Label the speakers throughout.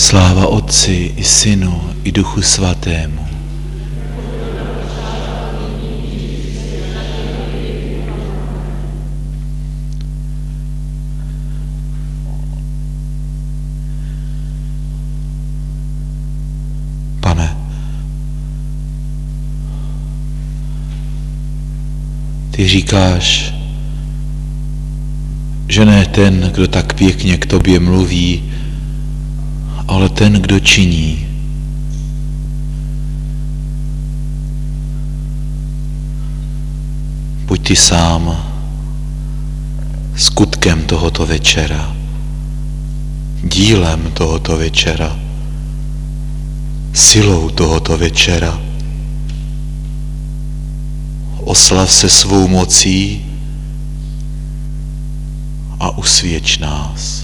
Speaker 1: Sláva Otci i Synu i Duchu Svatému. Pane, ty říkáš, že ne ten, kdo tak pěkně k tobě mluví, ale ten, kdo činí. Buď ty sám skutkem tohoto večera, dílem tohoto večera, silou tohoto večera. Oslav se svou mocí a usvědč nás.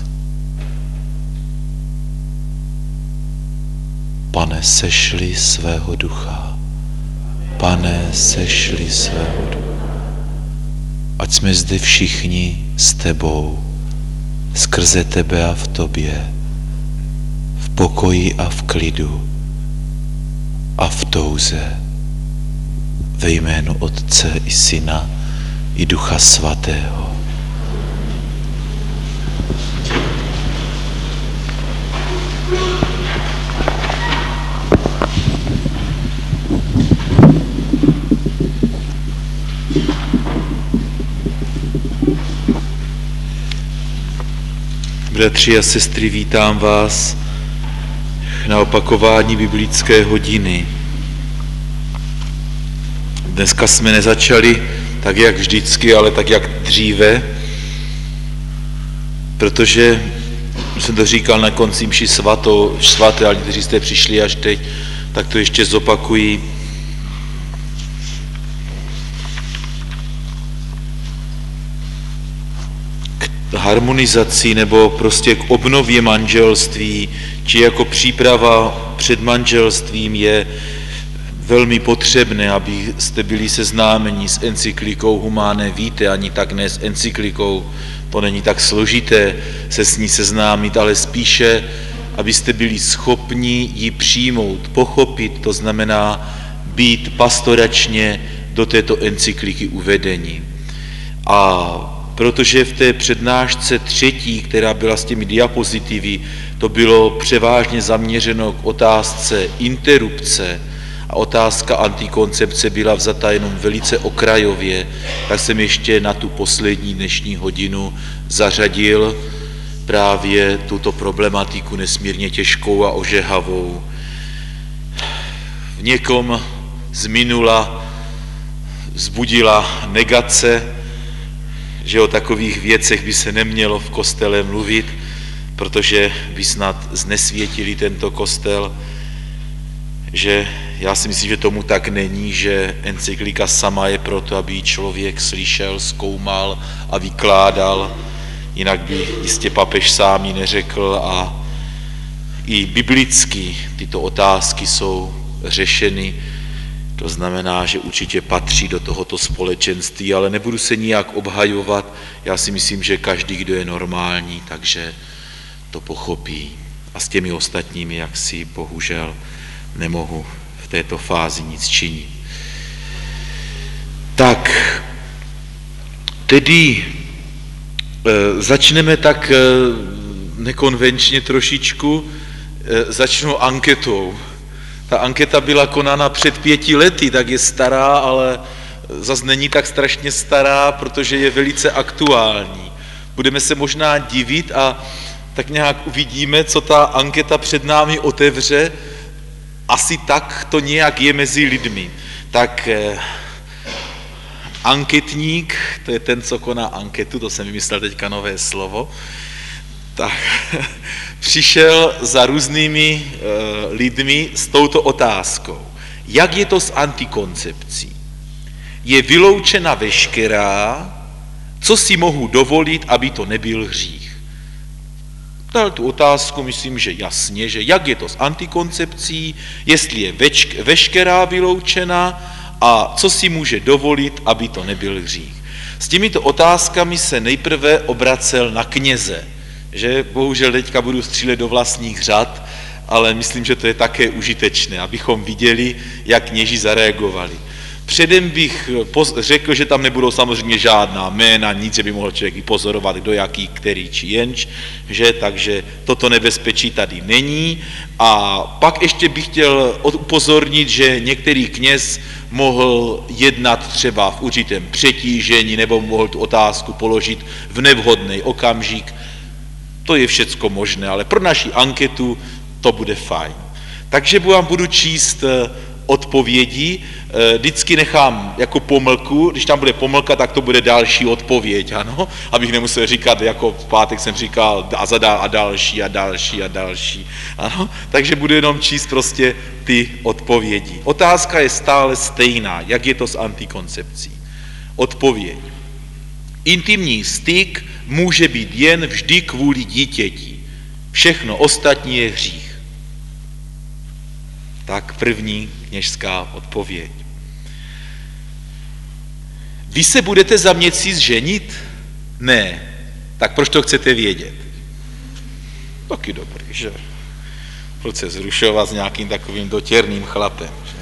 Speaker 1: Pane, sešli svého ducha. Pane, sešli svého ducha. Ať jsme zde všichni s tebou, skrze tebe a v tobě, v pokoji a v klidu a v touze, ve jménu Otce i Syna i Ducha Svatého. Bratři a sestry, vítám vás na opakování biblické hodiny. Dneska jsme nezačali tak, jak vždycky, ale tak, jak dříve, protože jsem to říkal na konci mši svaté, ale kteří jste přišli až teď, tak to ještě zopakuji. Harmonizaci nebo prostě k obnově manželství, či jako příprava před manželstvím je velmi potřebné, abyste byli seznámeni s encyklikou Humanae Vitae, ani tak ne s encyklikou, to není tak složité se s ní seznámit, ale spíše, abyste byli schopni ji přijmout, pochopit, to znamená být pastoračně do této encykliky uvedeni. A protože v té přednášce třetí, která byla s těmi diapozitivy, to bylo převážně zaměřeno k otázce interrupce a otázka antikoncepce byla vzata jenom velice okrajově, tak jsem ještě na tu poslední dnešní hodinu zařadil právě tuto problematiku nesmírně těžkou a ožehavou. V někom z minula vzbudila negace, že o takových věcech by se nemělo v kostele mluvit, protože by snad znesvětili tento kostel, že já si myslím, že tomu tak není, že encyklika sama je proto, aby člověk slyšel, zkoumal a vykládal, jinak by jistě papež sám ji neřekl a i biblicky tyto otázky jsou řešeny. To znamená, že určitě patří do tohoto společenství, ale nebudu se nijak obhajovat. Já si myslím, že každý, kdo je normální, takže to pochopí. A s těmi ostatními, jak si bohužel nemohu v této fázi nic činit. Tak, tedy začneme tak nekonvenčně trošičku, začnu anketou. Ta anketa byla konána před 5 lety, tak je stará, ale zase není tak strašně stará, protože je velice aktuální. Budeme se možná divit a tak nějak uvidíme, co ta anketa před námi otevře. Asi tak to nějak je mezi lidmi. Tak anketník, to je ten, co koná anketu, to jsem vymyslel teďka nové slovo, tak přišel za různými lidmi s touto otázkou. Jak je to s antikoncepcí? Je vyloučena veškerá, co si mohu dovolit, aby to nebyl hřích? Dal tu otázku, myslím, že jasně, že jak je to s antikoncepcí, jestli je veškerá vyloučena a co si může dovolit, aby to nebyl hřích. S těmito otázkami se nejprve obracel na kněze, že bohužel teďka budu střílet do vlastních řad ale myslím, že to je také užitečné, abychom viděli, jak kněží zareagovali. Předem bych řekl, že tam nebudou samozřejmě žádná jména, nic, že by mohl člověk i pozorovat, kdo jaký, který či jenč, že? Takže toto nebezpečí tady není. A pak ještě bych chtěl upozornit, že některý kněz mohl jednat třeba v určitém přetížení nebo mohl tu otázku položit v nevhodný okamžik. To je všecko možné, ale pro naši anketu to bude fajn. Takže vám budu číst odpovědi, vždycky nechám jako pomlku, když tam bude pomlka, tak to bude další odpověď, ano, abych nemusel říkat, jako v pátek jsem říkal a další a další a další, ano, takže budu jenom číst prostě ty odpovědi. Otázka je stále stejná, jak je to s antikoncepcí. Odpověď. Intimní styk může být jen vždy kvůli dítěti. Všechno ostatní je hřích. Tak první kněžská odpověď. Vy se budete za měsíc ženit? Ne. Tak proč to chcete vědět? Taky dobrý, že? Proč se zrušovat s nějakým takovým dotěrným chlapem, že?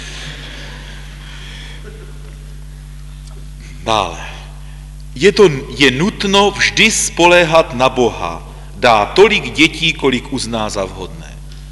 Speaker 1: Dále. Je nutno vždy spoléhat na Boha. Dá tolik dětí, kolik uzná za vhodné.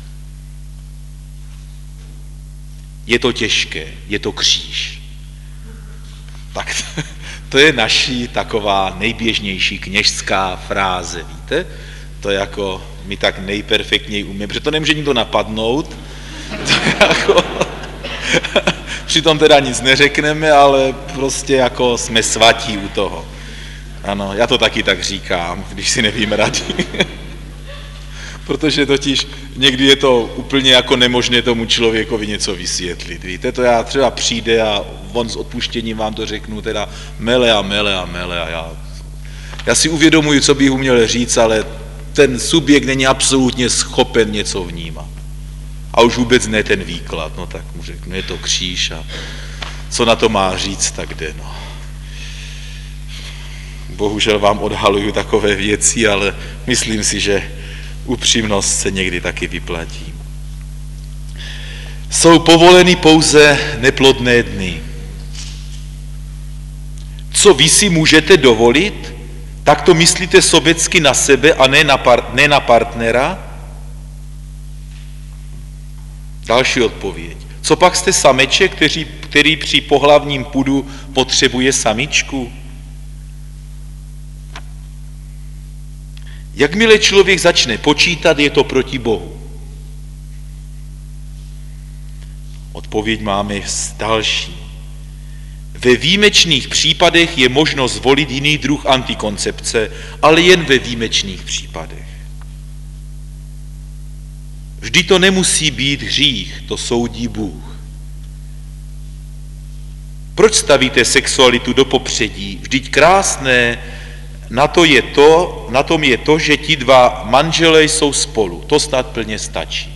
Speaker 1: Je to těžké, je to kříž. Tak to je naší taková nejběžnější kněžská fráze, víte? To jako my tak nejperfektněji umíme, protože to nemůže nikdo napadnout. To jako, přitom teda nic neřekneme, ale prostě jako jsme svatí u toho. Ano, já to taky tak říkám, když si nevím rady. Protože totiž někdy je to úplně jako nemožné tomu člověkovi něco vysvětlit. Víte, to já třeba přijde a on s odpuštěním vám to řeknu teda mele a já si uvědomuji, co bych uměl říct, ale ten subjekt není absolutně schopen něco vnímat. A už vůbec ne ten výklad, no tak mu řeknu, je to kříž a co na to má říct, tak jde, no. Bohužel vám odhaluju takové věci, ale myslím si, že upřímnost se někdy taky vyplatí. Jsou povoleny pouze neplodné dny. Co vy si můžete dovolit, tak to myslíte sobecky na sebe a ne na partnera? Další odpověď. Co pak jste sameček, který při pohlavním pudu potřebuje samičku? Jakmile člověk začne počítat, je to proti Bohu. Odpověď máme další. Ve výjimečných případech je možno zvolit jiný druh antikoncepce, ale jen ve výjimečných případech. Vždy to nemusí být hřích, to soudí Bůh. Proč stavíte sexualitu do popředí? Vždyť krásné na tom je to, že ti dva manželé jsou spolu. To snad plně stačí.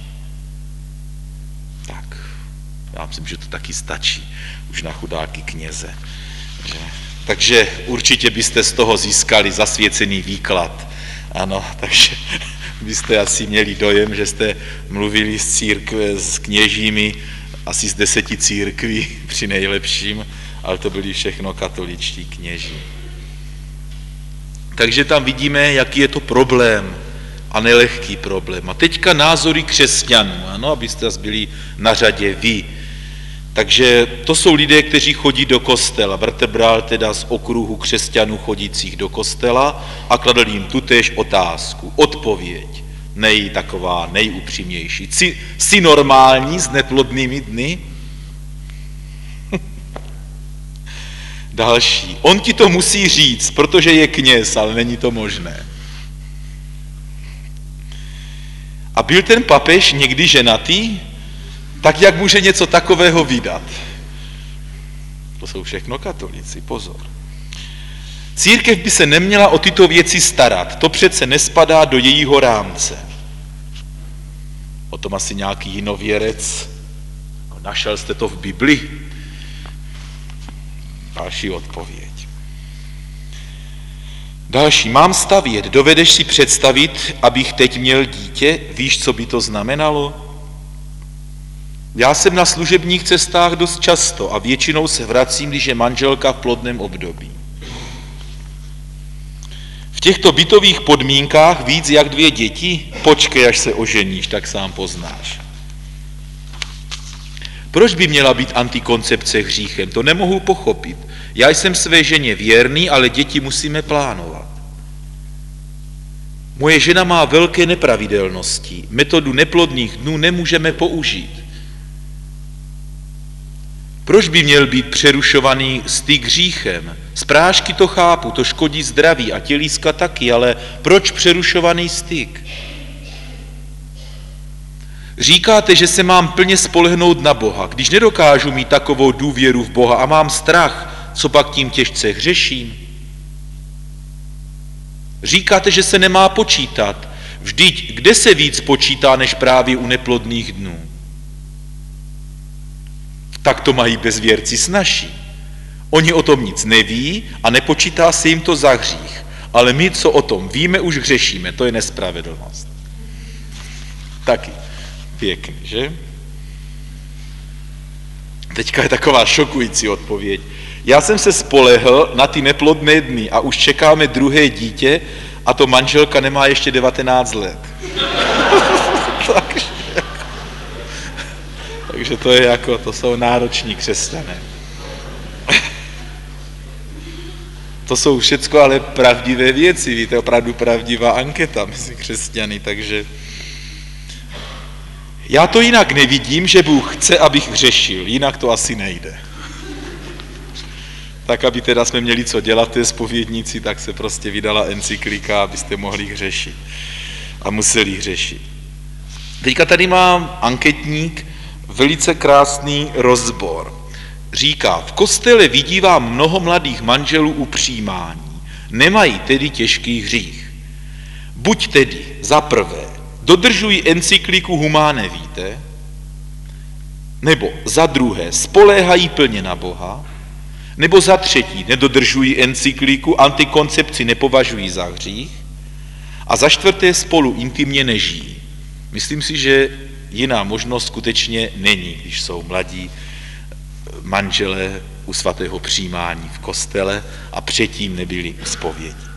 Speaker 1: Tak, já myslím, že to taky stačí už na chudáky kněze. Takže určitě byste z toho získali zasvěcený výklad. Ano, takže byste asi měli dojem, že jste mluvili s kněžími asi z 10 církví při nejlepším, ale to byli všechno katoličtí kněží. Takže tam vidíme, jaký je to problém a nelehký problém. A teďka názory křesťanů, ano, abyste byli na řadě vy. Takže to jsou lidé, kteří chodí do kostela. Bratr bral teda z okruhu křesťanů chodících do kostela a kladl jim tutéž otázku. Odpověď, taková nejupřímnější. Jsi normální s neplodnými dny? Další. On ti to musí říct, protože je kněz, ale není to možné. A byl ten papež někdy ženatý? Tak jak může něco takového vydat? To jsou všechno katolíci, pozor. Církev by se neměla o tyto věci starat, to přece nespadá do jejího rámce. O tom asi nějaký jinověrec, našel jste to v Bibli? Další odpověď. Další. Mám stavět. Dovedeš si představit, abych teď měl dítě? Víš, co by to znamenalo? Já jsem na služebních cestách dost často a většinou se vracím, když je manželka v plodném období. V těchto bytových podmínkách víc jak 2 děti? Počkej, až se oženíš, tak sám poznáš. Proč by měla být antikoncepce hříchem? To nemohu pochopit. Já jsem své ženě věrný, ale děti musíme plánovat. Moje žena má velké nepravidelnosti. Metodu neplodných dnů nemůžeme použít. Proč by měl být přerušovaný styk hříchem? Z prášky to chápu, to škodí zdraví a tělíska taky, ale proč přerušovaný styk? Říkáte, že se mám plně spolehnout na Boha. Když nedokážu mít takovou důvěru v Boha a mám strach, co pak tím těžce hřeším? Říkáte, že se nemá počítat. Vždyť kde se víc počítá, než právě u neplodných dnů? Tak to mají bezvěrci snazší. Oni o tom nic neví a nepočítá se jim to za hřích. Ale my, co o tom víme, už hřešíme. To je nespravedlnost. Taky pěkný, že? Teďka je taková šokující odpověď. Já jsem se spolehl na ty neplodné dny a už čekáme druhé dítě a to manželka nemá ještě 19 let. Takže to je jako, to jsou nároční křesťané. To jsou všecko ale pravdivé věci, víte, opravdu pravdivá anketa mezi křesťany, takže já to jinak nevidím, že Bůh chce, abych hřešil, jinak to asi nejde. Tak, aby teda jsme měli co dělat té zpovědnici, tak se prostě vydala encyklika, abyste mohli hřešit a museli hřešit. Teďka tady mám anketník, velice krásný rozbor. Říká, v kostele vidívám mnoho mladých manželů u přijímání. Nemají tedy těžký hřích. Buď tedy za prvé dodržují encykliku Humane Vitae, nebo za druhé spoléhají plně na Boha, nebo za třetí nedodržují encykliku, antikoncepci nepovažují za hřích a za čtvrté spolu intimně nežijí. Myslím si, že jiná možnost skutečně není, když jsou mladí manželé u svatého přijímání v kostele a předtím nebyli u zpovědi.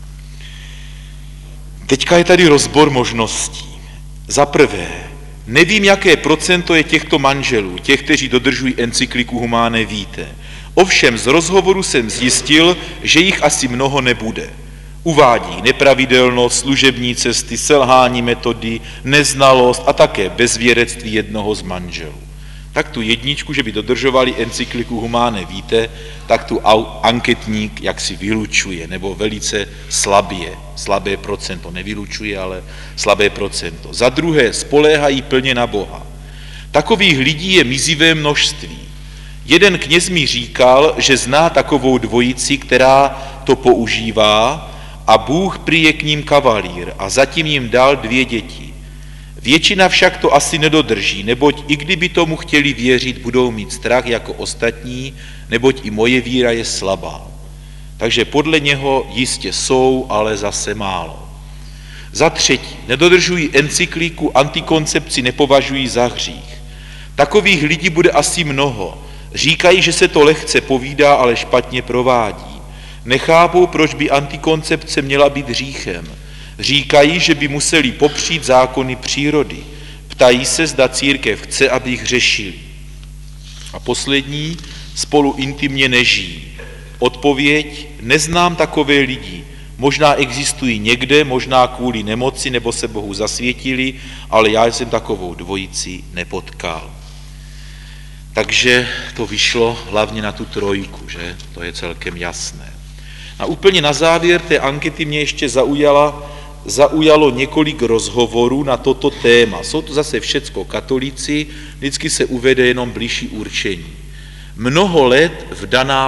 Speaker 1: Teďka je tady rozbor možností. Za prvé, nevím, jaké procento je těchto manželů, těch, kteří dodržují encykliku Humane Vitae. Ovšem z rozhovoru jsem zjistil, že jich asi mnoho nebude. Uvádí nepravidelnost, služební cesty, selhání metody, neznalost a také bezvěrectví jednoho z manželů. Tak tu jedničku, že by dodržovali encykliku Humane Vitae, tak tu anketník jaksi vylučuje, nebo velice slabé procento, nevylučuje, ale slabé procento. Za druhé, spoléhají plně na Boha. Takových lidí je mizivé množství. Jeden kněz mi říkal, že zná takovou dvojici, která to používá a Bůh prý je k ním kavalír a zatím jim dal 2 děti. Většina však to asi nedodrží, neboť i kdyby tomu chtěli věřit, budou mít strach jako ostatní, neboť i moje víra je slabá. Takže podle něho jistě jsou, ale zase málo. Za třetí, nedodržují encykliku, antikoncepci nepovažují za hřích. Takových lidí bude asi mnoho. Říkají, že se to lehce povídá, ale špatně provádí. Nechápou, proč by antikoncepce měla být hříchem. Říkají, že by museli popřít zákony přírody. Ptají se, zda církev chce, aby jich hřešili. A poslední, spolu intimně nežijí. Odpověď, neznám takové lidi. Možná existují někde, možná kvůli nemoci, nebo se Bohu zasvětili, ale já jsem takovou dvojici nepotkal. Takže to vyšlo hlavně na tu 3, že? To je celkem jasné. A úplně na závěr té ankety mě ještě zaujalo několik rozhovorů na toto téma. Jsou to zase všecko katolíci, vždycky se uvede jenom bližší určení. Mnoho let vdaná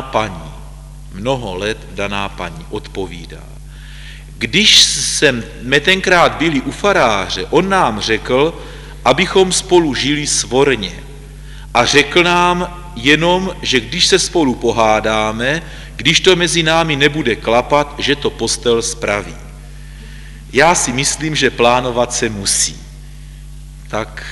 Speaker 1: paní odpovídá. Když jsme tenkrát byli u faráře, on nám řekl, abychom spolu žili svorně. A řekl nám jenom, že když se spolu pohádáme, když to mezi námi nebude klapat, že to postel spraví. Já si myslím, že plánovat se musí. Tak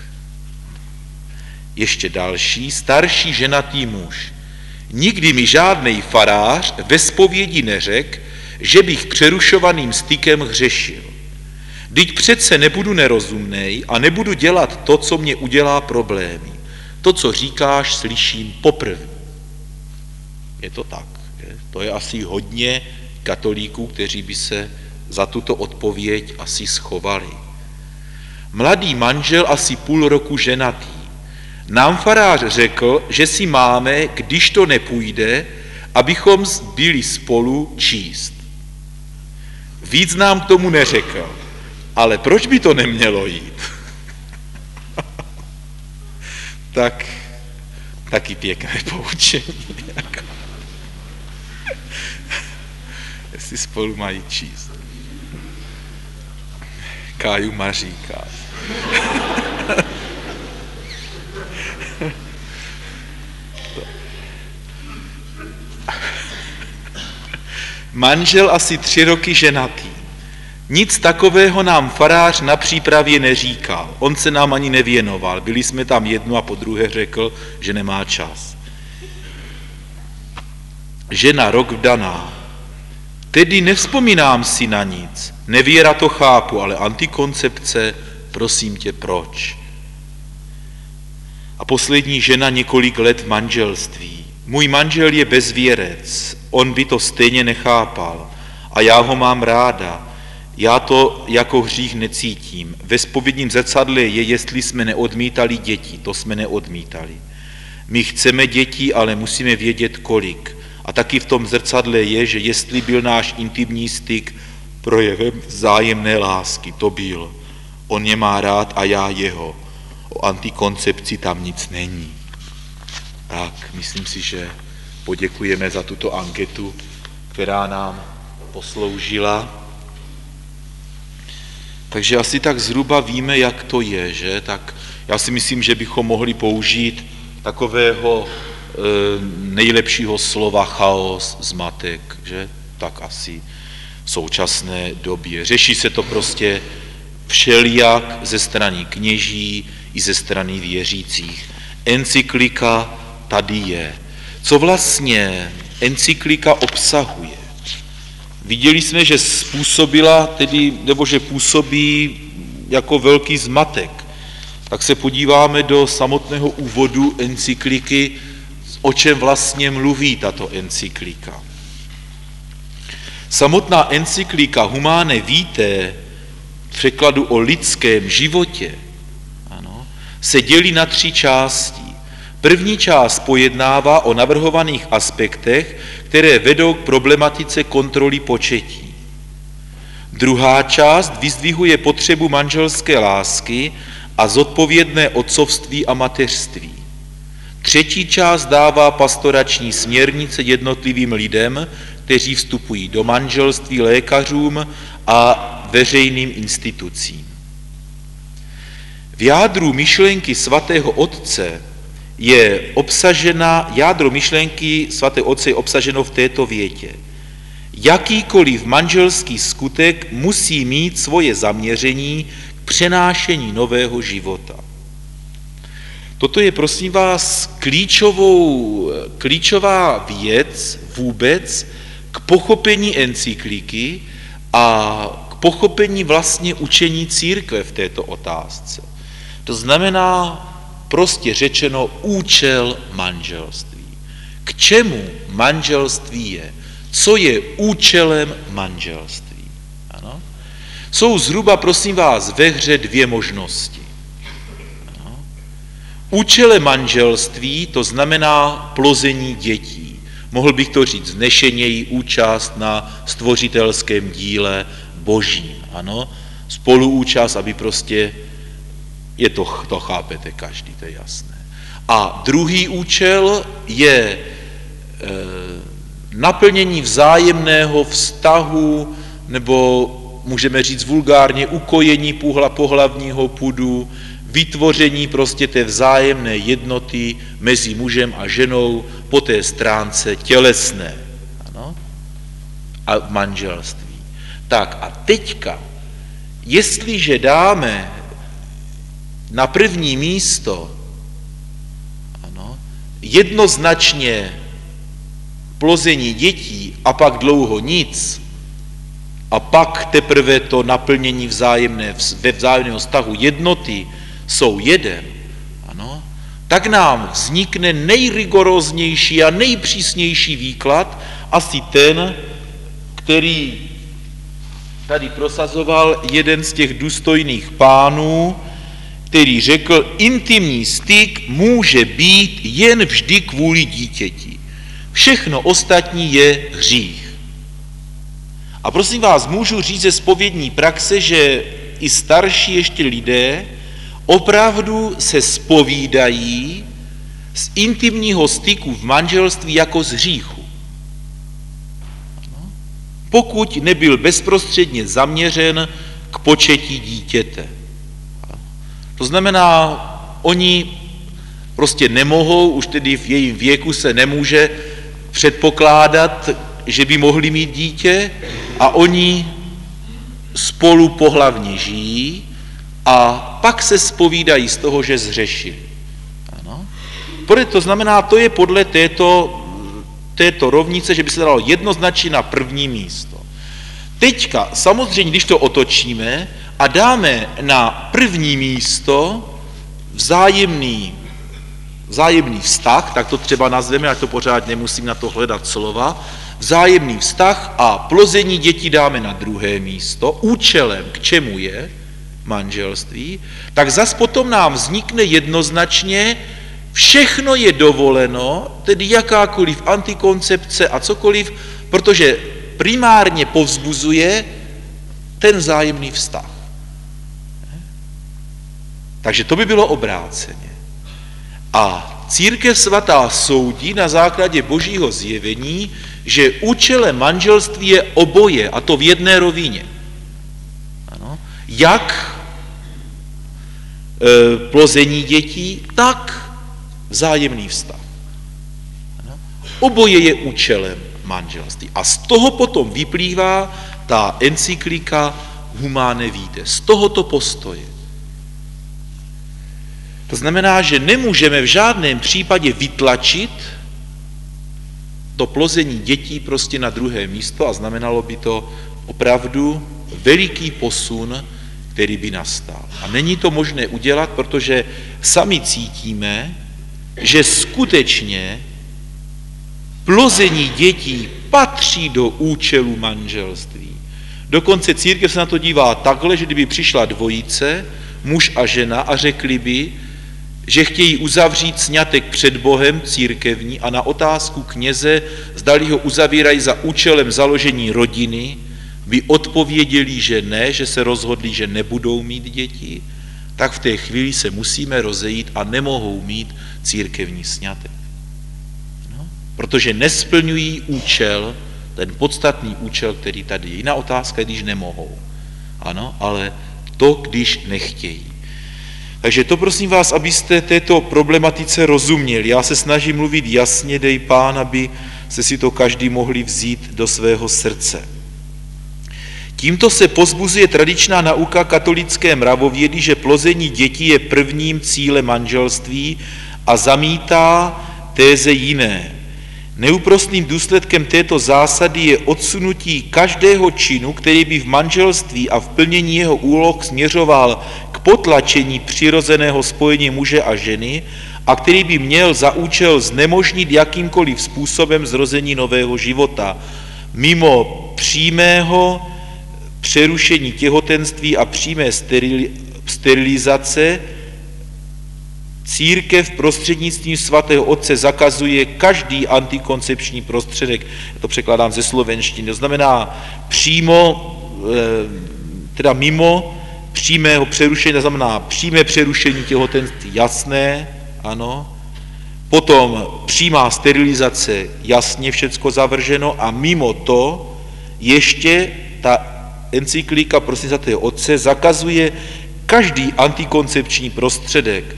Speaker 1: ještě další, starší ženatý muž. Nikdy mi žádnej farář ve zpovědi neřekl, že bych přerušovaným stykem hřešil. Vždyť přece nebudu nerozumnej a nebudu dělat to, co mě udělá problémy. To, co říkáš, slyším poprvé. Je to tak. Je? To je asi hodně katolíků, kteří by se za tuto odpověď asi schovali. Mladý manžel, asi půl roku ženatý. Nám farář řekl, že si máme, když to nepůjde, abychom byli spolu číst. Víc nám k tomu neřekl. Ale proč by to nemělo jít? Tak taky pěkné poučení. Jestli spolu mají číst. Káju Maříka. Manžel asi 3 roky ženatý. Nic takového nám farář na přípravě neříkal. On se nám ani nevěnoval. Byli jsme tam jedno a po druhé řekl, že nemá čas. Žena rok vdaná. Tedy nevzpomínám si na nic. Nevěra to chápu, ale antikoncepce, prosím tě, proč? A poslední žena několik let v manželství. Můj manžel je bezvěrec, on by to stejně nechápal a já ho mám ráda. Já to jako hřích necítím. Ve zpovědním zrcadle je, jestli jsme neodmítali děti, to jsme neodmítali. My chceme děti, ale musíme vědět kolik. A taky v tom zrcadle je, že jestli byl náš intimní styk projevem vzájemné lásky, to byl. On mě má rád a já jeho. O antikoncepci tam nic není. Tak, myslím si, že poděkujeme za tuto anketu, která nám posloužila. Takže asi tak zhruba víme, jak to je, že? Tak já si myslím, že bychom mohli použít takového nejlepšího slova chaos, zmatek, že? Tak asi v současné době. Řeší se to prostě všelijak ze strany kněží i ze strany věřících. Encyklika tady je. Co vlastně encyklika obsahuje? Viděli jsme, že způsobila tedy, nebo že působí jako velký zmatek. Tak se podíváme do samotného úvodu encykliky, o čem vlastně mluví tato encyklika. Samotná encyklika Humanae Vitae, v překladu o lidském životě, ano, se dělí na 3 části. První část pojednává o navrhovaných aspektech, které vedou k problematice kontroly početí. Druhá část vyzdvihuje potřebu manželské lásky a zodpovědné otcovství a mateřství. Třetí část dává pastorační směrnice jednotlivým lidem, kteří vstupují do manželství, lékařům a veřejným institucím. V jádru myšlenky svatého Otce je jádro myšlenky svatého Otce je obsaženo v této větě. Jakýkoliv manželský skutek musí mít svoje zaměření k přenášení nového života. Toto je, prosím vás, klíčová věc vůbec k pochopení encykliky a k pochopení vlastně učení církve v této otázce. To znamená, prostě řečeno, účel manželství. K čemu manželství je? Co je účelem manželství? Ano? Jsou zhruba, prosím vás, ve hře 2 možnosti. Ano? Účelem manželství, to znamená plození dětí. Mohl bych to říct vznešeněji, účast na stvořitelském díle božím. Ano? Spoluúčast, aby prostě to chápete každý, to je jasné. A druhý účel je naplnění vzájemného vztahu, nebo můžeme říct vulgárně ukojení pohlavního pudu, vytvoření prostě té vzájemné jednoty mezi mužem a ženou po té stránce tělesné. a v manželství. Tak a teďka, jestliže dáme na první místo jednoznačně plození dětí a pak dlouho nic a pak teprve to naplnění ve vzájemného vztahu jednoty jsou jeden, ano, tak nám vznikne nejrigoróznější a nejpřísnější výklad, asi ten, který tady prosazoval jeden z těch důstojných pánů, který řekl, intimní styk může být jen vždy kvůli dítěti. Všechno ostatní je hřích. A prosím vás, můžu říct ze zpovědní praxe, že i starší ještě lidé opravdu se zpovídají z intimního styku v manželství jako z hříchu. Pokud nebyl bezprostředně zaměřen k početí dítěte. To znamená, oni prostě nemohou, už tedy v jejím věku se nemůže předpokládat, že by mohli mít dítě a oni spolu pohlavně žijí a pak se zpovídají z toho, že zhřešili. Ano. To znamená, to je podle této rovnice, že by se dalo jednoznačně na první místo. Teďka, samozřejmě, když to otočíme a dáme na první místo vzájemný vztah, tak to třeba nazveme, ale to pořád nemusím na to hledat slova, vzájemný vztah a plození dětí dáme na druhé místo, účelem, k čemu je manželství, tak zas potom nám vznikne jednoznačně, všechno je dovoleno, tedy jakákoliv antikoncepce a cokoliv, protože primárně povzbuzuje ten vzájemný vztah. Takže to by bylo obráceně. A Církev svatá soudí na základě Božího zjevení, že účelem manželství je oboje, a to v jedné rovině. Ano. Jak plození dětí, tak vzájemný vztah. Ano. Oboje je účelem manželství. A z toho potom vyplývá ta encyklika Humane Vitae, z tohoto postoje. To znamená, že nemůžeme v žádném případě vytlačit to plození dětí prostě na druhé místo a znamenalo by to opravdu veliký posun, který by nastal. A není to možné udělat, protože sami cítíme, že skutečně plození dětí patří do účelu manželství. Dokonce církev se na to dívá takhle, že kdyby přišla dvojice, muž a žena, a řekli by, že chtějí uzavřít sňatek před Bohem církevní a na otázku kněze, zdali ho uzavírají za účelem založení rodiny, by odpověděli, že ne, že se rozhodli, že nebudou mít děti, tak v té chvíli se musíme rozejít a nemohou mít církevní sňatek. No, protože nesplňují účel, ten podstatný účel, který tady je. Jiná otázka je, když nemohou. Ano, ale to, když nechtějí. Takže to prosím vás, abyste této problematice rozuměli. Já se snažím mluvit jasně, dej Pán, aby se si to každý mohli vzít do svého srdce. Tímto se pozbuzuje tradičná nauka katolické mravovědy, že plození dětí je prvním cílem manželství a zamítá téze jiné. Neúprosným důsledkem této zásady je odsunutí každého činu, který by v manželství a v plnění jeho úloh směřoval k potlačení přirozeného spojení muže a ženy a který by měl za účel znemožnit jakýmkoliv způsobem zrození nového života. Mimo přímého přerušení těhotenství a přímé sterilizace církev prostřednictvím svatého otce zakazuje každý antikoncepční prostředek. Já to překládám ze slovenštiny. To znamená mimo přímého přerušení, to znamená přímé přerušení těhotenství, jasné, ano. Potom přímá sterilizace, jasně všecko zavrženo a mimo to ještě ta encyklika prosím svatého otce zakazuje každý antikoncepční prostředek.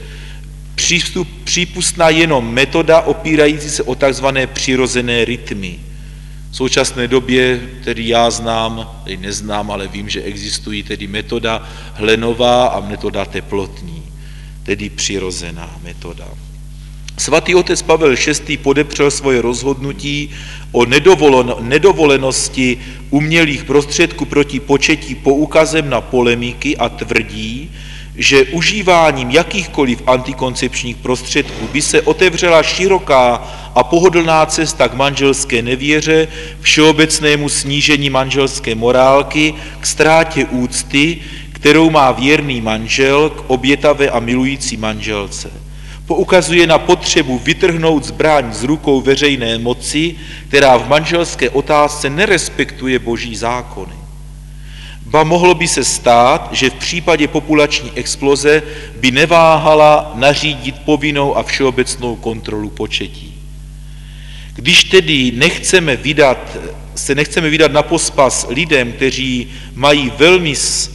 Speaker 1: Přípustná jenom metoda opírající se o takzvané přirozené rytmy. V současné době, tedy já znám, tedy neznám, ale vím, že existují tedy metoda hlenová a metoda teplotní, tedy přirozená metoda. Svatý otec Pavel VI. Podepřel svoje rozhodnutí o nedovolenosti umělých prostředků proti početí poukazem na polemiky a tvrdí, že užíváním jakýchkoliv antikoncepčních prostředků by se otevřela široká a pohodlná cesta k manželské nevěře, všeobecnému snížení manželské morálky, k ztrátě úcty, kterou má věrný manžel k obětavé a milující manželce. Poukazuje na potřebu vytrhnout zbraň z rukou veřejné moci, která v manželské otázce nerespektuje boží zákony. Ba mohlo by se stát, že v případě populační exploze by neváhala nařídit povinnou a všeobecnou kontrolu početí. Když tedy se nechceme vydat na pospas lidem, kteří mají velmi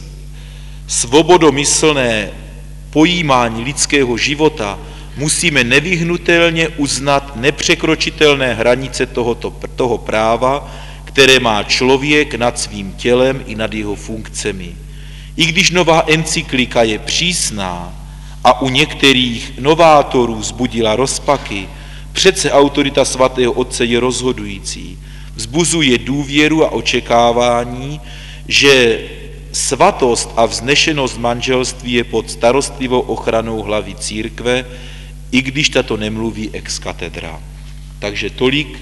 Speaker 1: svobodomyslné pojímání lidského života, musíme nevyhnutelně uznat nepřekročitelné hranice toho práva, které má člověk nad svým tělem i nad jeho funkcemi. I když nová encyklika je přísná a u některých novátorů vzbudila rozpaky, přece autorita svatého otce je rozhodující. Vzbuzuje důvěru a očekávání, že svatost a vznešenost manželství je pod starostlivou ochranou hlavy církve, i když tato nemluví ex cathedra. Takže tolik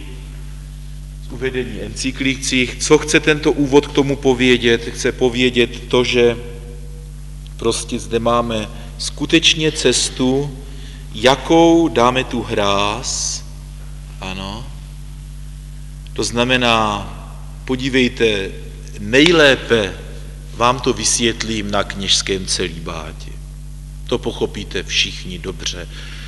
Speaker 1: z uvedení encyklicí. Co chce tento úvod k tomu povědět? Chce povědět to, že prostě zde máme skutečně cestu, jakou dáme tu hráz, ano. To znamená, podívejte, nejlépe vám to vysvětlím na kněžském celibátě. To pochopíte všichni dobře.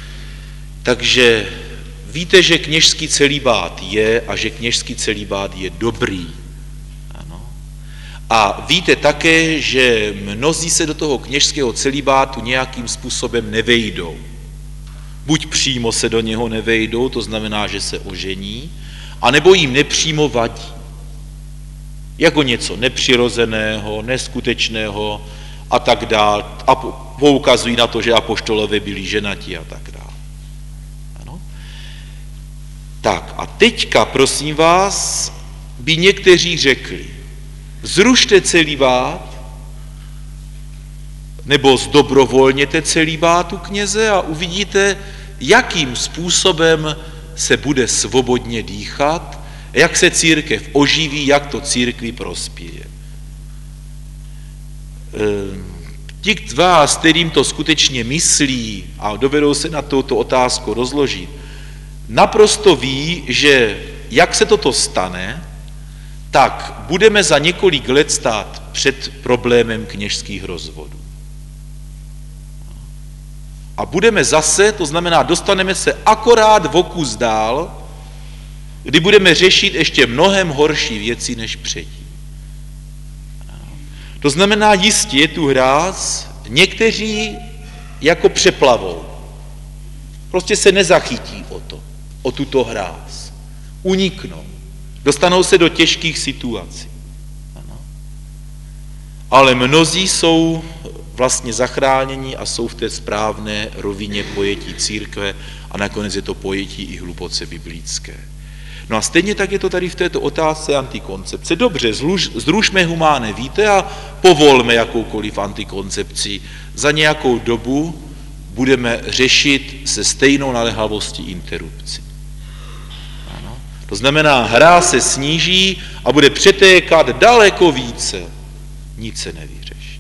Speaker 1: Takže víte, že kněžský celibát je a že kněžský celibát je dobrý. Ano. A víte také, že mnozí se do toho kněžského celibátu nějakým způsobem nevejdou. Buď přímo se do něho nevejdou, to znamená, že se ožení, anebo jim nepřímo vadí. Jako něco nepřirozeného, neskutečného a tak dále. A poukazují na to, že apoštolové byli ženatí a tak dále. Ano? Tak a teďka, prosím vás, by někteří řekli, zrušte celibát, nebo zdobrovolněte celibátu kněze a uvidíte, jakým způsobem se bude svobodně dýchat, jak se církev oživí, jak to církvi prospěje. Ti z vás, kterým to skutečně myslí a dovedou se na touto otázku rozložit, naprosto ví, že jak se toto stane, tak budeme za několik let stát před problémem kněžských rozvodů. A budeme zase, to znamená, dostaneme se akorát o kus dál, kdy budeme řešit ještě mnohem horší věci než předtím. To znamená, jistě je tu hráz, někteří jako přeplavou. Prostě se nezachytí o tuto hráz. Uniknou. Dostanou se do těžkých situací. Ano. Ale mnozí jsou vlastně zachráněni a jsou v té správné rovině pojetí církve a nakonec je to pojetí i hluboce biblické. No a stejně tak je to tady v této otázce antikoncepce. Dobře, zrušme humáne víte a povolme jakoukoliv antikoncepci. Za nějakou dobu budeme řešit se stejnou naléhavostí interrupci. Ano. To znamená, hra se sníží a bude přetékat daleko více. Nic se nevyřeší.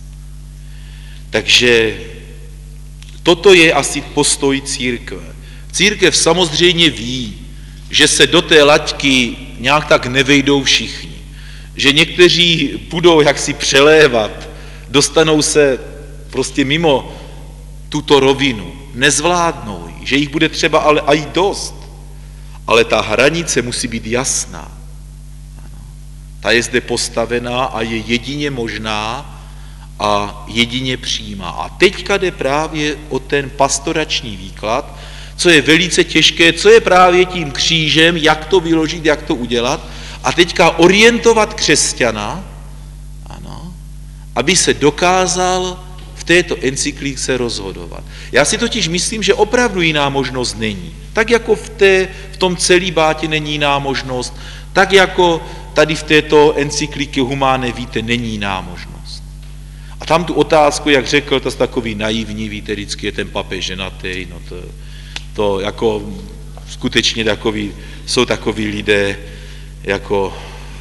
Speaker 1: Takže toto je asi postoj církve. Církev samozřejmě ví, že se do té laťky nějak tak nevejdou všichni. Že někteří budou jaksi přelévat, dostanou se prostě mimo tuto rovinu, nezvládnou ji, že jich bude třeba ale i dost. Ale ta hranice musí být jasná. Ta je zde postavená a je jedině možná a jedině přímá. A teďka jde právě o ten pastorační výklad, co je velice těžké, co je právě tím křížem, jak to vyložit, jak to udělat. A teďka orientovat křesťana, ano, aby se dokázal v této encyklice rozhodovat. Já si totiž myslím, že opravdu jiná možnost není. Tak jako v tom celibátě není jiná možnost, tak jako tady v této encyklice Humane Vitae není jiná možnost. A tam tu otázku, jak řekl, to je takový naivní, víte, vždycky je ten papež ženatý, no to jako skutečně jsou takoví lidé, jako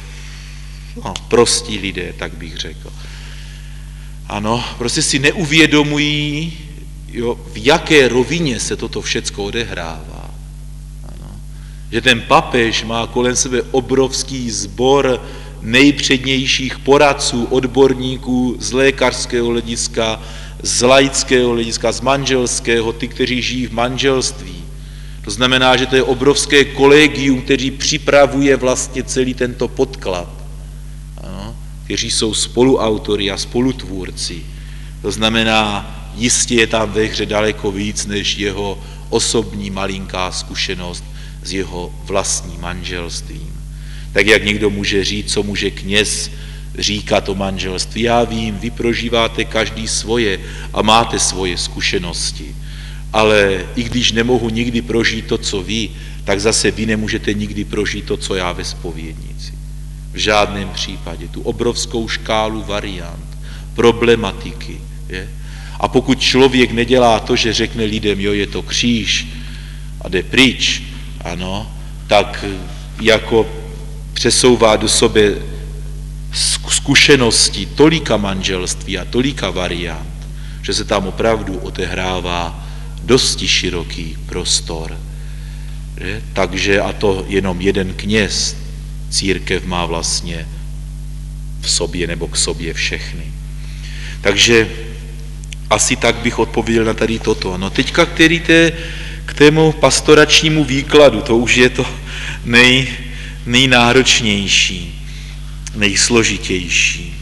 Speaker 1: prostí lidé, tak bych řekl. Ano, prostě si neuvědomují, v jaké rovině se toto všecko odehrává. Ano. Že ten papež má kolem sebe obrovský sbor nejpřednějších poradců, odborníků z lékařského hlediska, z laického hlediska, z manželského, ty, kteří žijí v manželství. To znamená, že to je obrovské kolegium, kteří připravuje vlastně celý tento podklad. Ano, kteří jsou spoluautory a spolutvůrci. To znamená, jistě je tam ve hře daleko víc, než jeho osobní malinká zkušenost s jeho vlastním manželstvím. Tak jak někdo může říct, co může kněz říkat o manželství. Já vím, vy prožíváte každý svoje a máte svoje zkušenosti. Ale i když nemohu nikdy prožít to, co vy, tak zase vy nemůžete nikdy prožít to, co já ve zpovědnici. V žádném případě. Tu obrovskou škálu variant, problematiky. Je? A pokud člověk nedělá to, že řekne lidem, jo, je to kříž a jde pryč, ano, tak jako přesouvá do sebe zkušenosti tolika manželství a tolika variant, že se tam opravdu odehrává dosti široký prostor. Že? Takže a to jenom jeden kněz, církev má vlastně v sobě nebo k sobě všechny. Takže asi tak bych odpověděl na tady toto. No teďka k tému pastoračnímu výkladu, to už je to nejnáročnější, nejsložitější.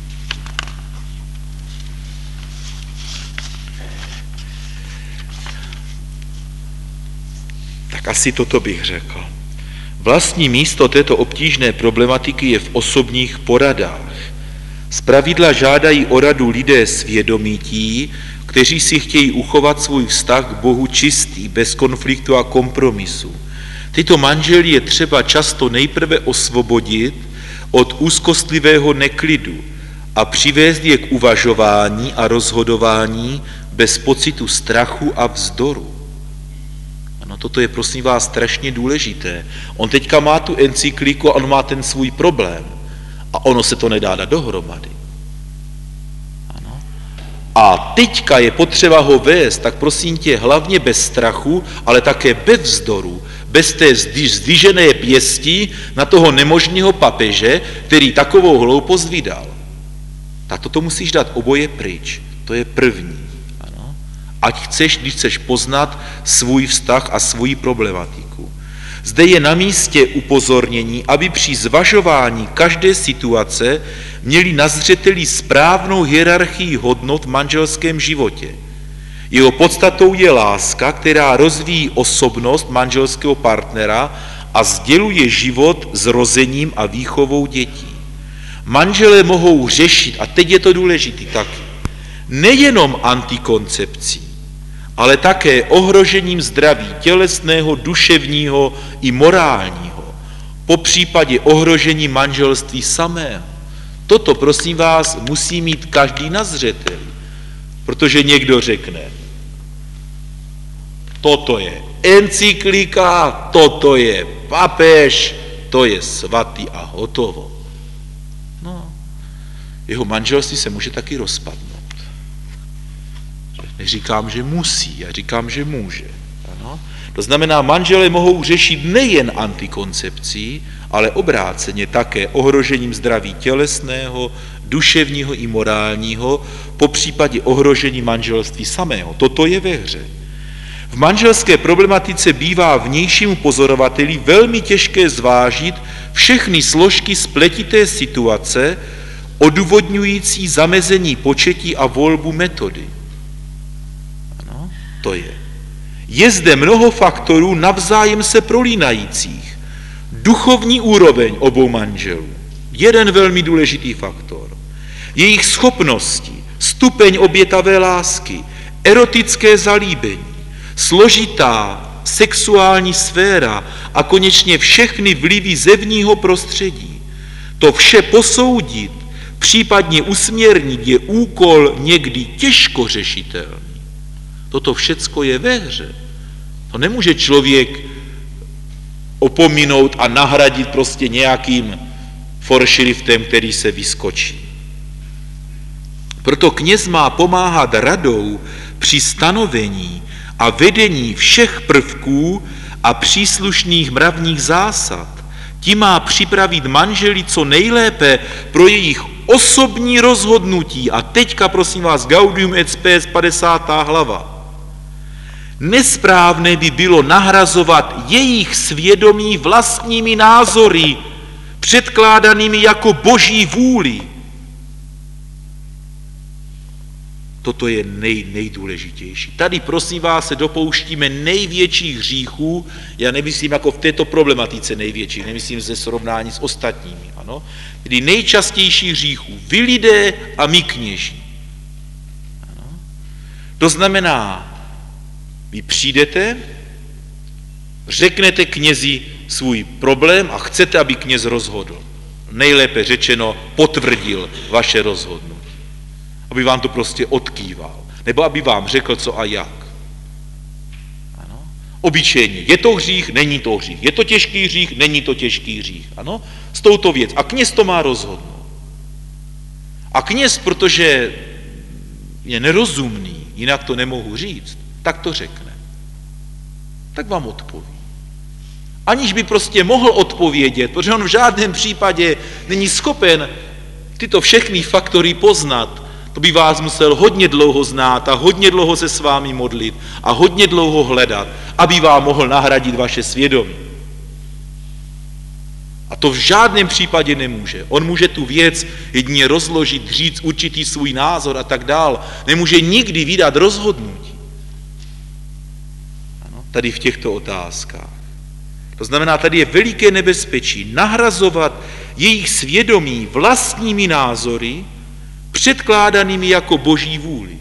Speaker 1: Tak asi toto bych řekl. Vlastní místo této obtížné problematiky je v osobních poradách. Zpravidla žádají o radu lidé svědomití, kteří si chtějí uchovat svůj vztah k Bohu čistý, bez konfliktu a kompromisu. Tyto manžely je třeba často nejprve osvobodit od úzkostlivého neklidu a přivést je k uvažování a rozhodování bez pocitu strachu a vzdoru. Ano, toto je, prosím vás, strašně důležité. On teďka má tu encykliku a on má ten svůj problém. A ono se to nedá dát dohromady. Ano. A teďka je potřeba ho vést, tak prosím tě, hlavně bez strachu, ale také bez vzdoru, bez té zdvižené pěsti na toho nemožného papeže, který takovou hloupost vydal. Tak toto musíš dát oboje pryč. To je první. Ano. Když chceš poznat svůj vztah a svou problematiku. Zde je na místě upozornění, aby při zvažování každé situace měli na zřeteli správnou hierarchii hodnot v manželském životě. Jeho podstatou je láska, která rozvíjí osobnost manželského partnera a sděluje život zrozením a výchovou dětí. Manželé mohou řešit, a teď je to důležité taky, nejenom antikoncepcí, ale také ohrožením zdraví tělesného, duševního i morálního, po případě ohrožení manželství samého. Toto, prosím vás, musí mít každý na zřeteli, protože někdo řekne, toto je encyklika, toto je papež, to je svatý a hotovo. No, jeho manželství se může taky rozpadnout. Neříkám, že musí, já říkám, že může. Ano? To znamená, manželé mohou řešit nejen antikoncepcí, ale obráceně také ohrožením zdraví tělesného, duševního i morálního, po případě ohrožení manželství samého. Toto je ve hře. V manželské problematice bývá vnějšímu pozorovateli velmi těžké zvážit všechny složky spletité situace, odůvodňující zamezení početí a volbu metody. To je. Je zde mnoho faktorů navzájem se prolínajících. duchovní úroveň obou manželů. Jeden velmi důležitý faktor. Jejich schopnosti, stupeň obětavé lásky, erotické zalíbení, složitá sexuální sféra a konečně všechny vlivy zevního prostředí. To vše posoudit, případně usměrnit, je úkol někdy těžko řešitelný. Toto všecko je ve hře. To nemůže člověk opominout a nahradit prostě nějakým foršriftem, který se vyskočí. Proto kněz má pomáhat radou při stanovení a vedení všech prvků a příslušných mravních zásad. Tím má připravit manželi co nejlépe pro jejich osobní rozhodnutí. A teďka, prosím vás, Gaudium et Spes, 50. hlava. Nesprávné by bylo nahrazovat jejich svědomí vlastními názory, předkládanými jako boží vůli. Toto je nejdůležitější. Tady, prosím vás, se dopouštíme největších hříchů, já nemyslím jako v této problematice největších, nemyslím ze srovnání s ostatními, ano? Tedy nejčastějších hříchů, vy lidé a my kněží. Ano? To znamená, vy přijdete, řeknete knězi svůj problém a chcete, aby kněz rozhodl. Nejlépe řečeno, potvrdil vaše rozhodnutí. Aby vám to prostě odkýval. Nebo aby vám řekl, co a jak. Ano? Obyčejně. Je to hřích, není to hřích. Je to těžký hřích, není to těžký hřích. Ano? S touto věc. A kněz to má rozhodnout. A kněz, protože je nerozumný, jinak to nemohu říct, tak to řekne. Tak vám odpoví. Aniž by prostě mohl odpovědět, protože on v žádném případě není schopen tyto všechny faktory poznat. To by vás musel hodně dlouho znát a hodně dlouho se s vámi modlit a hodně dlouho hledat, aby vám mohl nahradit vaše svědomí. A to v žádném případě nemůže. On může tu věc jedině rozložit, říct určitý svůj názor a tak dál. Nemůže nikdy vydat rozhodnutí. Ano, tady v těchto otázkách. To znamená, tady je veliké nebezpečí nahrazovat jejich svědomí vlastními názory, předkládanými jako boží vůli.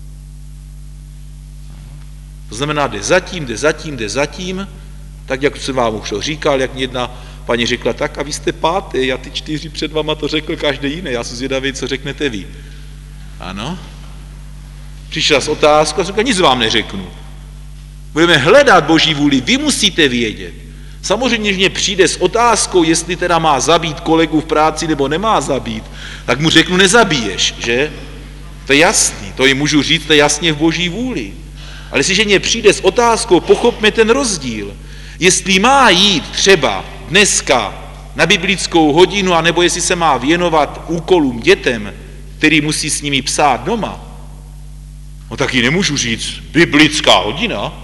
Speaker 1: To znamená, jde zatím, tak jak jsem vám už říkal, jak mě jedna paní řekla, tak a vy jste pátý, já ty 4 před váma to řekl každý jiný, já jsem zvědavý, co řeknete vy. Ano. Přišla s otázkou a řekla, nic vám neřeknu. Budeme hledat boží vůli, vy musíte vědět. Samozřejmě, že mě přijde s otázkou, jestli teda má zabít kolegu v práci nebo nemá zabít, tak mu řeknu, nezabiješ, že? To je jasný, to jim můžu říct, to je jasně v boží vůli. Ale jestliže mě přijde s otázkou, pochopme ten rozdíl. Jestli má jít třeba dneska na biblickou hodinu, anebo jestli se má věnovat úkolům dětem, který musí s nimi psát doma, no taky nemůžu říct biblická hodina.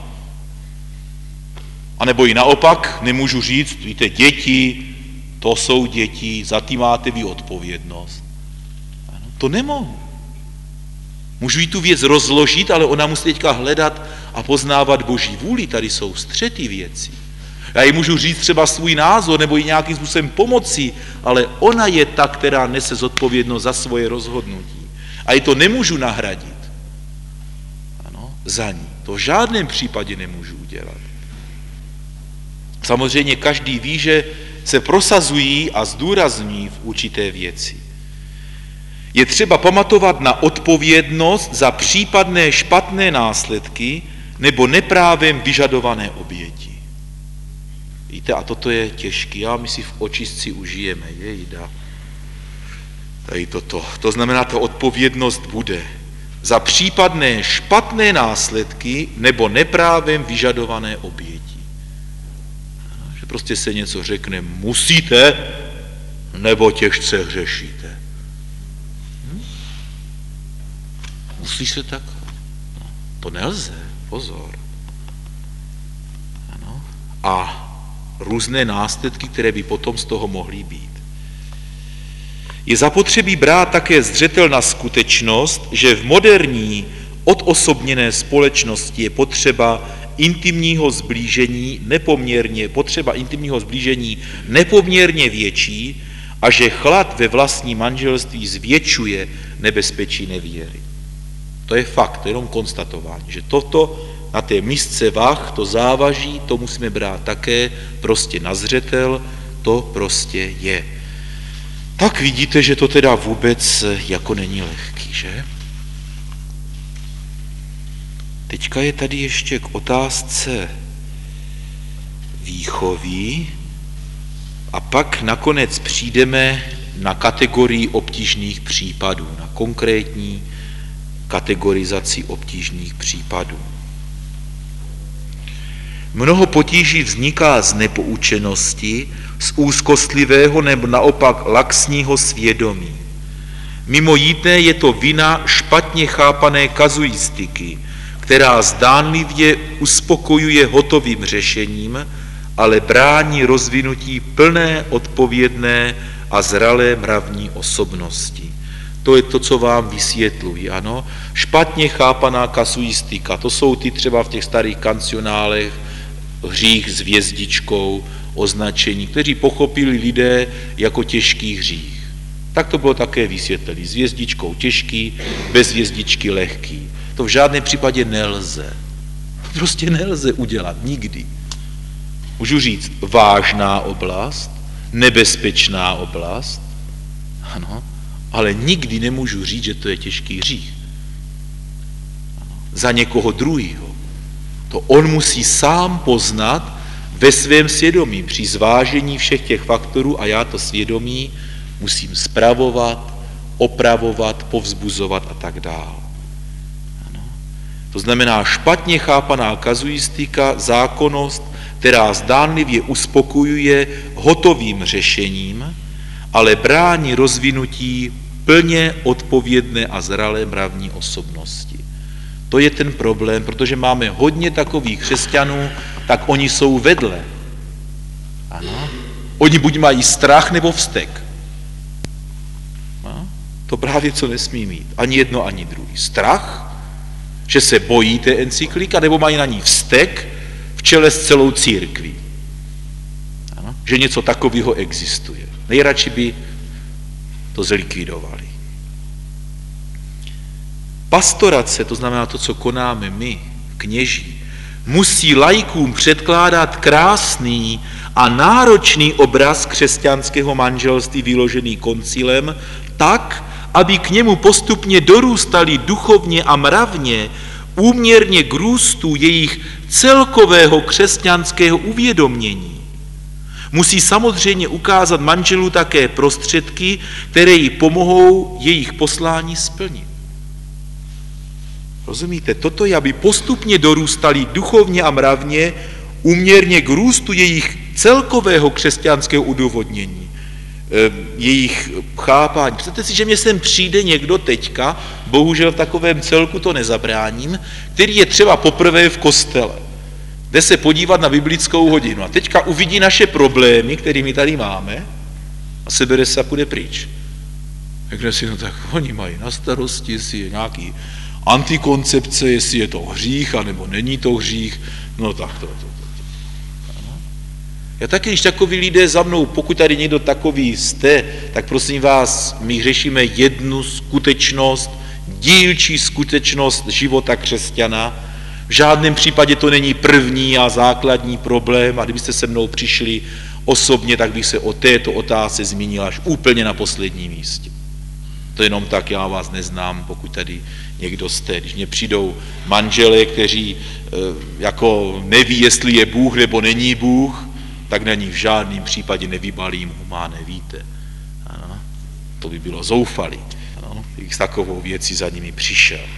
Speaker 1: A nebo i naopak nemůžu říct, víte, děti, to jsou děti, za ty máte vy odpovědnost. Ano, to nemohu. Můžu jí tu věc rozložit, ale ona musí teďka hledat a poznávat boží vůli. Tady jsou střety věcí. Já jí můžu říct třeba svůj názor nebo jí nějakým způsobem pomoci, ale ona je ta, která nese zodpovědnost za svoje rozhodnutí. A ji to nemůžu nahradit. Ano, za ní. To v žádném případě nemůžu udělat. Samozřejmě každý ví, že se prosazují a zdůrazňují v určité věci. Je třeba pamatovat na odpovědnost za případné špatné následky nebo neprávem vyžadované oběti. Víte, a toto je těžké, a my si v očistci užijeme, jejda. Tady toto. To znamená, ta odpovědnost bude za případné špatné následky nebo neprávem vyžadované oběti. Že prostě se něco řekne, musíte, nebo těžce hřešíte. Musí se tak? No, to nelze, pozor. Ano. A různé následky, které by potom z toho mohly být. Je zapotřebí brát také zřetel na skutečnost, že v moderní odosobněné společnosti je potřeba intimního zblížení nepoměrně větší a že chlad ve vlastním manželství zvětšuje nebezpečí nevěry. To je fakt, to je jenom konstatování, že toto na té misce vah, to závaží, to musíme brát také prostě na zřetel, to prostě je. Tak vidíte, že to teda vůbec jako není lehký, že? Teďka je tady ještě k otázce výchovy a pak nakonec přijdeme na kategorii obtížných případů, na konkrétní kategorizaci obtížných případů. Mnoho potíží vzniká z nepoučenosti, z úzkostlivého nebo naopak laxního svědomí. Mimo jiné je to vina špatně chápané kazuistiky, která zdánlivě uspokojuje hotovým řešením, ale brání rozvinutí plné, odpovědné a zralé mravní osobnosti. To je to, co vám vysvětluji, ano. Špatně chápaná kazuistika, to jsou ty třeba v těch starých kancionálech, hřích s hvězdičkou, označení, kteří pochopili lidé jako těžký hřích. Tak to bylo také vysvětlení. S hvězdičkou těžký, bez hvězdičky lehký. To v žádném případě nelze. To prostě nelze udělat nikdy. Můžu říct vážná oblast, nebezpečná oblast, ano, ale nikdy nemůžu říct, že to je těžký hřích. Ano, za někoho druhýho. To on musí sám poznat ve svém svědomí při zvážení všech těch faktorů a já to svědomí musím spravovat, opravovat, povzbuzovat a tak dále. To znamená špatně chápaná kazuistika, zákonnost, která zdánlivě uspokojuje hotovým řešením, ale brání rozvinutí plně odpovědné a zralé mravní osobnosti. To je ten problém, protože máme hodně takových křesťanů, tak oni jsou vedle. Ano. Oni buď mají strach nebo vztek. No. To právě co nesmí mít. Ani jedno, ani druhý. Strach, že se bojí té encyklika, nebo mají na ní vztek v čele s celou církví. Ano. Že něco takového existuje. Nejradši by to zlikvidovali. Pastorace, to znamená to, co konáme my, kněží, musí laikům předkládat krásný a náročný obraz křesťanského manželství vyložený koncilem tak, aby k němu postupně dorůstali duchovně a mravně úměrně k růstu jejich celkového křesťanského uvědomění. Musí samozřejmě ukázat manželů také prostředky, které jí pomohou jejich poslání splnit. Rozumíte? Toto je, aby postupně dorůstali duchovně a mravně úměrně k růstu jejich celkového křesťanského udůvodnění, jejich chápání. Představte si, že mě sem přijde někdo teďka, bohužel v takovém celku to nezabráním, který je třeba poprvé v kostele. Jde se podívat na biblickou hodinu a teďka uvidí naše problémy, které my tady máme a sebere se a půjde pryč. Řekne si, no tak oni mají na starosti, jestli je nějaký antikoncepce, jestli je to hřích, anebo není to hřích, no tak to. Já taky, když takoví lidé za mnou, pokud tady někdo takový jste, tak prosím vás, my řešíme jednu skutečnost, dílčí skutečnost života křesťana. V žádném případě to není první a základní problém a kdybyste se mnou přišli osobně, tak bych se o této otázce zmínil až úplně na posledním místě. To jenom tak, já vás neznám, pokud tady někdo jste. Když mě přijdou manželé, kteří jako neví, jestli je Bůh nebo není Bůh, tak na ní v žádném případě nevybalím, má nevíte. Ano, to by bylo zoufalý, kdybych s takovou věcí za nimi přišel.